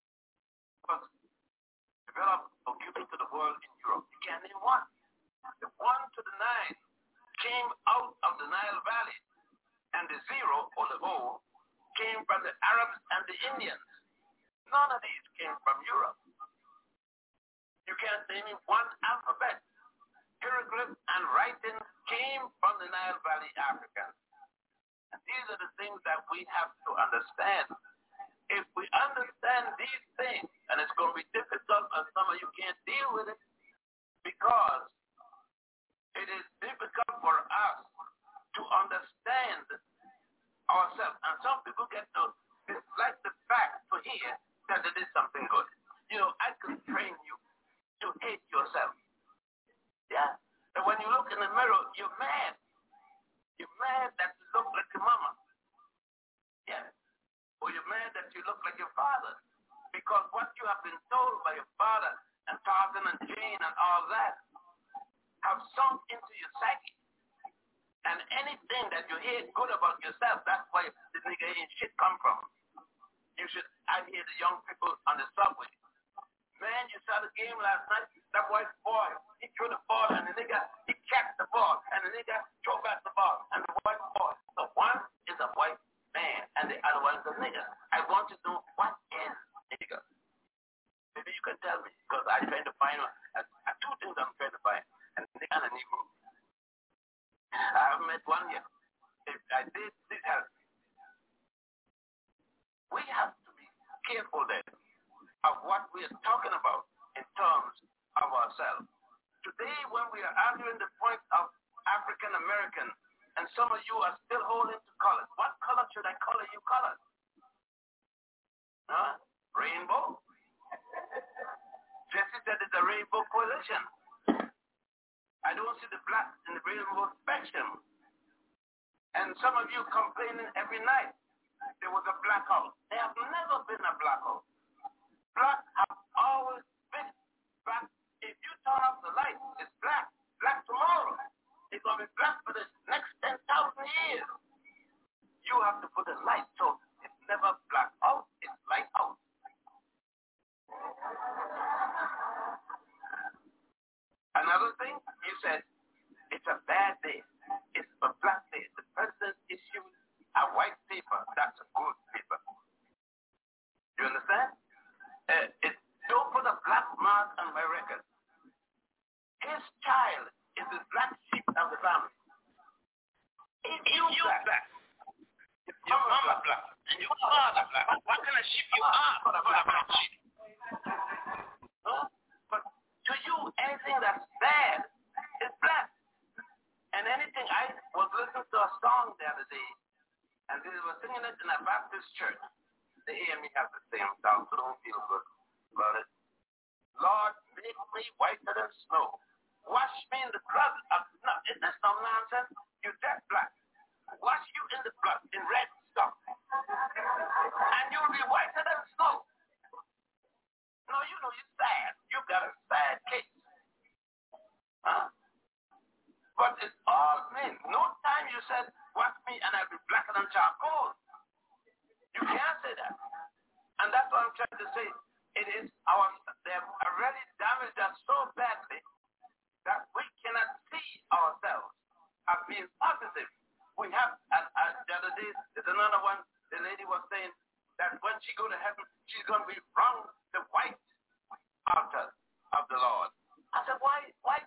Developed or given to the world in Europe. You can't name one. The one to the nine came out of the Nile Valley, and the zero or the O came from the Arabs and the Indians. None of these came from Europe. You can't name me one alphabet. Hieroglyphs and writing came from the Nile Valley Africans. And these are the things that we have to understand. If we understand these things, and it's going to be difficult, and some of you can't deal with it, because it is difficult for us to understand ourselves. And some people get to dislike the fact to hear that it is something good. You know, I could train you to hate yourself. Yeah? And when you look in the mirror, you're mad. You're mad that you look like your mama. Yeah. Or you're mad that you look like your father. Because what you have been told by your father and Tarzan and Jane and all that have sunk into your psyche. And anything that you hear good about yourself, that's where the nigga ain't shit come from. You should, I hear the young people on the subway. Man, you saw the game last night. That white boy, he threw the ball, and the nigga, he catch the ball, and the nigga throw back the ball, and the white boy. So one is a white man, and the other one is a nigga. I want to know what is nigga. Maybe you can tell me, because I'm trying to find uh, uh, two things I'm trying to find, a nigga and a negro. I haven't met one yet. If I did, this help. We have to be careful then of what we are talking about in terms of ourselves. Today, when we are arguing the point of African American, and some of you are still holding to colors, what color should I color you colors? Huh? Rainbow? Jesse said it's a rainbow coalition. I don't see the black in the rainbow spectrum. And some of you complaining every night there was a blackout. There have never been a blackout. Black have always been black. If you turn off the light, it's black. Black tomorrow. It's going to be black for the next ten thousand years. have to put a light so it's never black out, it's light out. Another thing, you said, it's a bad day. It's a black day. The president issued a white paper. That's a good paper. You understand? Uh, it, don't put a black mark on my record. His child is the black sheep of the family. If you black, black, if your mama black, and your father black, what kind of sheep you are for the black sheep? Huh? But to you, anything that's bad is black. And anything, I was listening to a song the other day, and they were singing it in a Baptist church. They hear me have the same sound, so don't feel good about it. Lord, make me whiter than snow. Wash me in the blood of, no, is this some nonsense? You're dead black. Wash you in the blood, in red stuff. And you'll be whiter than snow. No, you know you're sad. You got a sad case. Huh? But it's all men. No time you said, wash me and I'll be blacker than charcoal. You can't say that. And that's what I'm trying to say. It is our, they've already damaged us so badly that we cannot see ourselves as being positive. We have, and, and the other day, there's another one, the lady was saying that when she go to heaven, she's going to be round the white altar of the Lord. I said, why white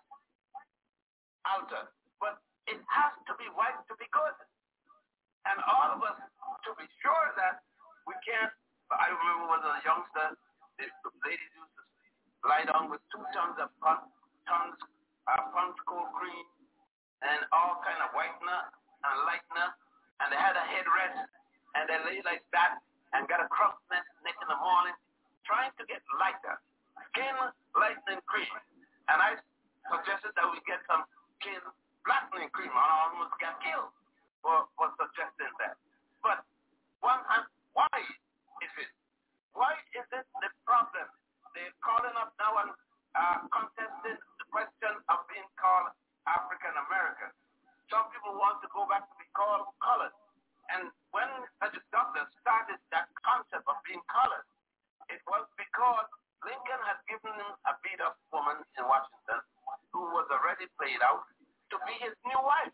altar? But it has to be white to be good. And all of us, to be sure that we can't, I remember when I was a youngster, the, the ladies used to lie down with two tons of punch, tons, uh, punch cold cream and all kind of whitener and lightener, and they had a headrest, and they lay like that and got a cross neck in the morning, trying to get lighter, skin lightening cream. And I suggested that we get some skin blackening cream. I almost got killed for, for suggesting that. But one, why is it? Why is it the problem? They're calling up now and uh, contesting the question of being called African American. Some people want to go back to be called colored. And when Sergeant Douglas started that concept of being colored, it was because Lincoln had given him a beat-up woman in Washington who was already played out to be his new wife.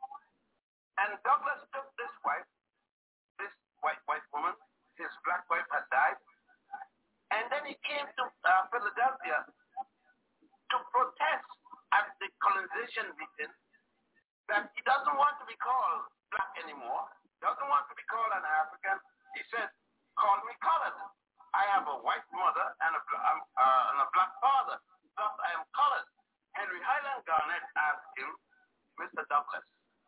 And Douglas took this wife, this white white woman, his black wife had died, and then he came to uh, Philadelphia to protest at the colonization meeting that he doesn't want to be called black anymore, doesn't want to be called an African. He said, call me colored. I have a white mother and a, uh, and a black father, thus I am colored. Henry Highland Garnet asked him, Mister Douglas,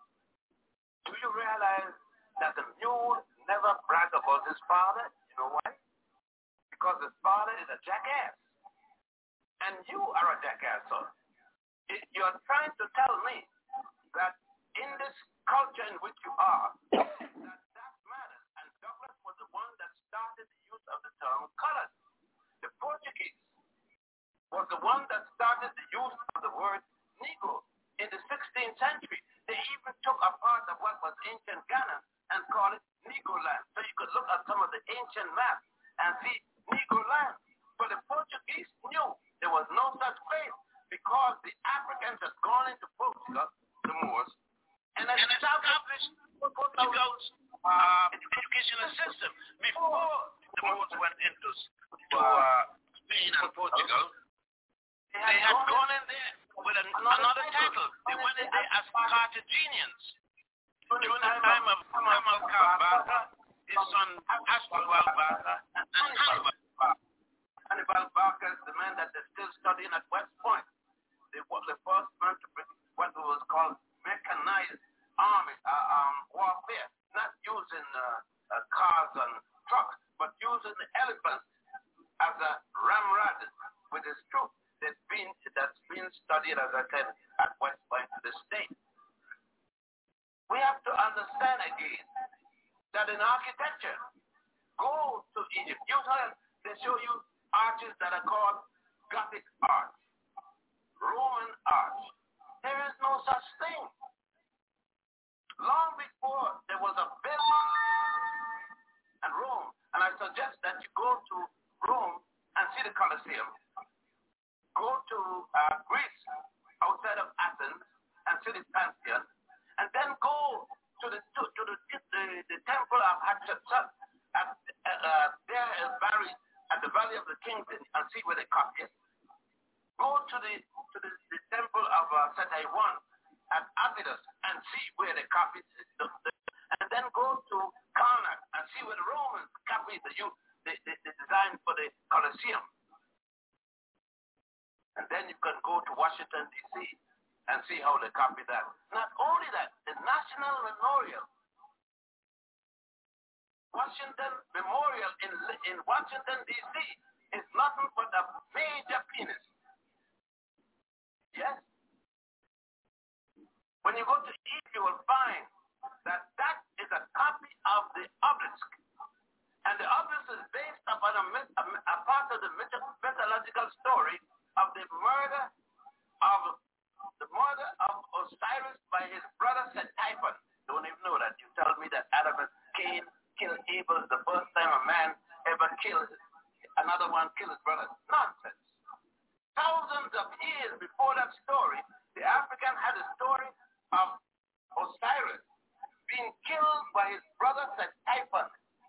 do you realize that the mule never bragged about his father? You know why? Because his father is a jackass. And you are a jackass, son. You're trying to tell me that in this culture in which you are, that that matters. And Douglas was the one that started the use of the term colored. The Portuguese was the one that started the use of the word Negro in the sixteenth century. They even took a part of what was ancient Ghana and called it Negro land. So you could look at some of the ancient maps and see Negro land. But the Portuguese knew there was no such place because the Africans had gone into Portugal, the Moors, and had established Portugal's uh, educational system before the Moors went into to, uh, Spain and Portugal. They had gone in there with an, another title. They went in there as Carthaginians. During the time of Hamilcar Barca, his son Hasdrubal Barca, and Hannibal Barca. Hannibal Barca is the man that they're still studying at West Point. They were the first man to bring what was called mechanized army, uh, um, warfare, not using uh, uh, cars and trucks, but using the elephant as a ramrod with his troops. That's been, that's been studied, as I said, at West Point to this day. We have to understand again that in architecture, go to Egypt. You heard they show you arches that are called Gothic arch, Roman arch. There is no such thing. Long before there was a building of Hatshepsut. At, uh, there is buried at the Valley of the Kings and see where they copy it. Go to the to the, the temple of uh, Setaiwan at Abydos and see where they copied it. And then go to Karnak and see where the Romans copied the, the, the, the design for the Colosseum. And then you can go to Washington, D C and see how they copied that. Not only that, the National Memorial, Washington Memorial in, in Washington, D C is nothing but a major penis. Yes? When you go to Egypt, you will find that that is a copy of the obelisk. And the obelisk is based upon a, a, a part of the mythological story of the murder of the murder of Osiris by his brother Set-Typhon. Don't even know that. You tell me that Adam and Cain killed Abel the first time a man ever killed another one, killed his brother. Nonsense. Thousands of years before that story, the African had a story of Osiris being killed by his brother Set-Typhon.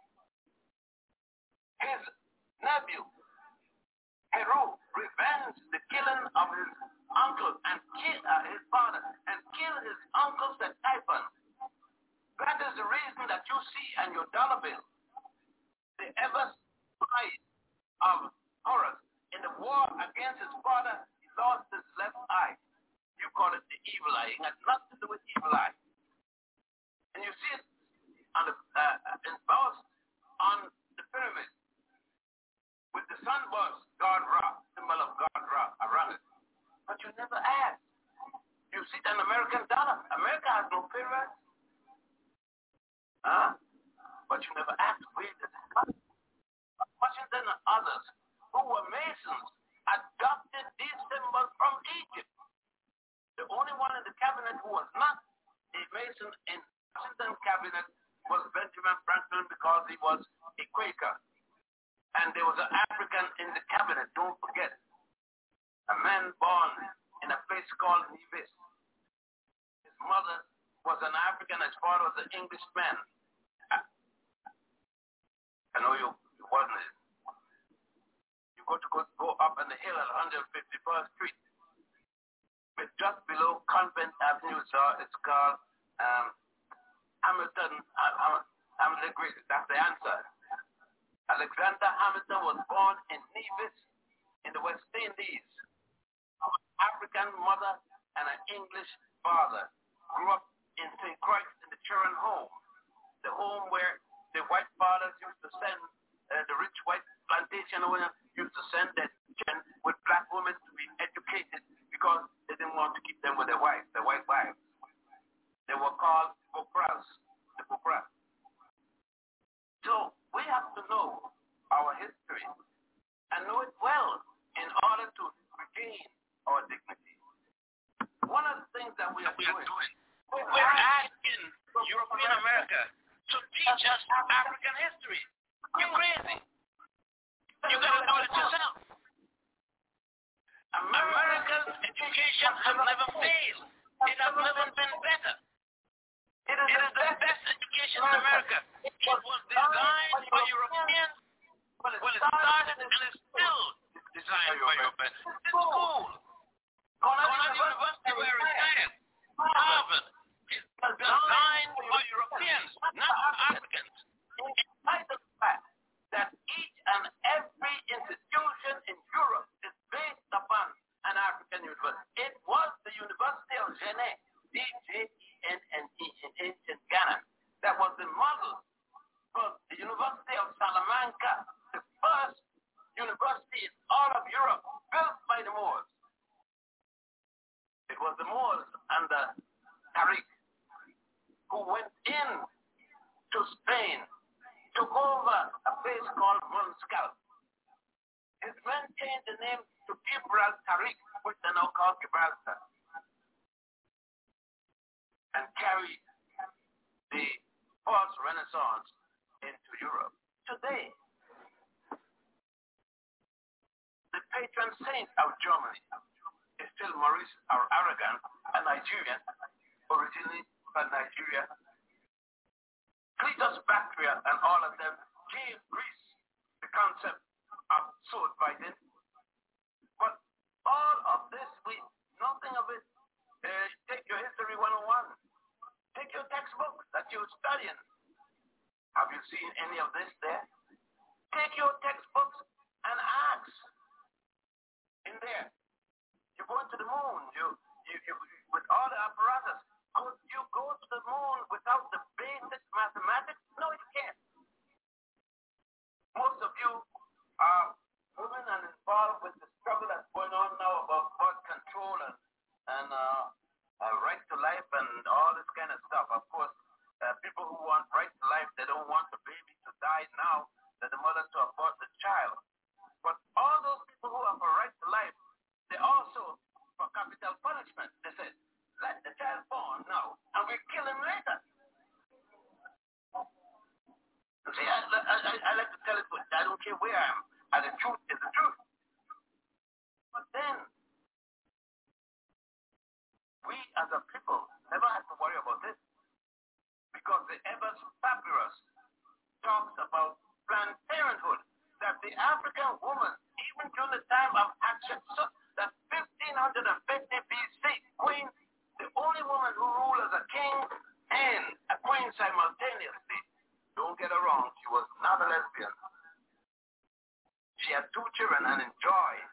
His nephew, Heru, revenged the killing of his uncle and kill, uh, his father and killed his uncle Set-Typhon. That is the reason that you see on your dollar bill the ever side of Horus. In the war against his father, he lost his left eye. You call it the evil eye. It has nothing to do with evil eye. And you see it on the, uh, embossed on the pyramid with the sunburst, God Ra, symbol of God Ra, around it. But you never ask. You see an American dollar. America has no pyramid. Huh? But you never ask where did it come from. Washington and others who were Masons adopted these symbols from Egypt. The only one in the cabinet who was not a Mason in Washington cabinet was Benjamin Franklin because he was a Quaker. And there was an African in the cabinet, don't forget. A man born in a place called Nevis. His mother was an African, his father was an Englishman. I know you, you wasn't it. You go to go, go up on the hill at one hundred fifty-first Street. But just below Convent Avenue, so it's called um, Hamilton, uh, Hamilton Great. That's the answer. Alexander Hamilton was born in Nevis in the West Indies. African mother and an English father. Grew up in Saint Croix in the Children home. The home where the white fathers used to send, uh, the rich white plantation owners used to send their children with black women to be educated because they didn't want to keep them with their wives, their white wives. They were called Bopras, the Bopras. So we have to know our history and know it well in order to regain our dignity. One of the things that we are doing, we're asking European America to teach us African history. You're crazy. You got to do it yourself. America's education has never failed. It has never been better. It is, it is the best education in America. It was designed for Europeans. Well, it started and is still designed for Europeans. It's school. Cornell University where it started. Harvard is designed for Europeans, not for Africans. In spite of the fact that each and every institution in Europe is based upon an African university. It was the University of Genève, D J E N N E in ancient Ghana, that was the model for the University of Salamanca, the first university in all of Europe built by the Moors. It was the Moors under Tariq who went in to Spain, took over a place called Monscal. His men changed the name to Gibraltar, which they now call Gibraltar, and carried the false Renaissance into Europe. Today, the patron saint of Germany is still Maurice or Aragon, a Nigerian, originally from Nigeria. Cleopatra Titus, Bactria, and all of them gave Greece the concept of sword fighting. But all of this, we nothing of it. Uh, take your History one oh one. Take your textbook that you're studying. Have you seen any of this there? Take your textbooks and ask. In there, you're going to the moon. You, you, you, with all the apparatus. Could you go to the moon without the basic mathematics? No, you can't. Most of you are moving and involved with the struggle that's going on now about birth control and, and uh, uh, right to life and all this kind of stuff. Of course, uh, people who want right to life, they don't want the baby to die now, that the mother to abort the child. But all those people who are for right to life, they also for capital punishment. They said, let the child born now, and we kill him later. See, I, I, I, I like to tell it, but I don't care where I am. And the truth is the truth. But then, we as a people never have to worry about this, because the Evers Papyrus talks about Planned Parenthood, that the African woman, even during the time of Hatshepsut, that fifteen fifty B C, Queen, the only woman who ruled as a king and a queen simultaneously. Don't get her wrong, she was not a lesbian. She had two children and enjoyed